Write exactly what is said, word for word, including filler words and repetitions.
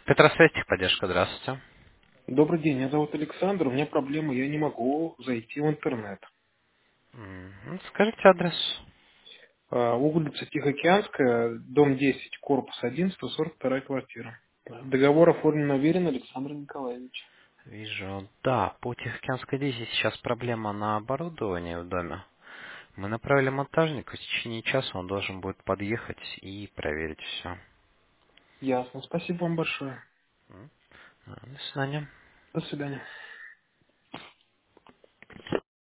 Петросвет, техподдержка, здравствуйте. Добрый день, меня зовут Александр. У меня проблема, я не могу зайти в интернет. М, Скажите адрес. А, Улица Тихоокеанская, дом десять, корпус один, сто сорок вторая квартира. Договор оформлен уверен Александр Николаевич. Вижу, да, по Тихоокеанской десять сейчас проблема на оборудовании в доме. Мы направили монтажника, в течение часа он должен будет подъехать и проверить все. Ясно. Спасибо вам большое. До свидания. До свидания.